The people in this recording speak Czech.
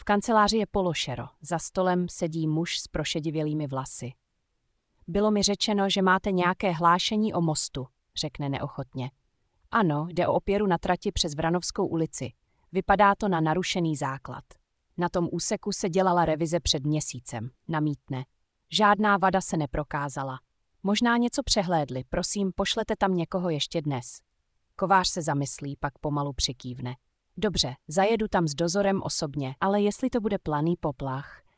V kanceláři je pološero, za stolem sedí muž s prošedivělými vlasy. Bylo mi řečeno, že máte nějaké hlášení o mostu, řekne neochotně. Ano, jde o opěru na trati přes Vranovskou ulici. Vypadá to na narušený základ. Na tom úseku se dělala revize před měsícem, namítne. Žádná vada se neprokázala. Možná něco přehlédli, prosím, pošlete tam někoho ještě dnes. Kovář se zamyslí, pak pomalu přikývne. Dobře, zajedu tam s dozorem osobně, ale jestli to bude planý poplach,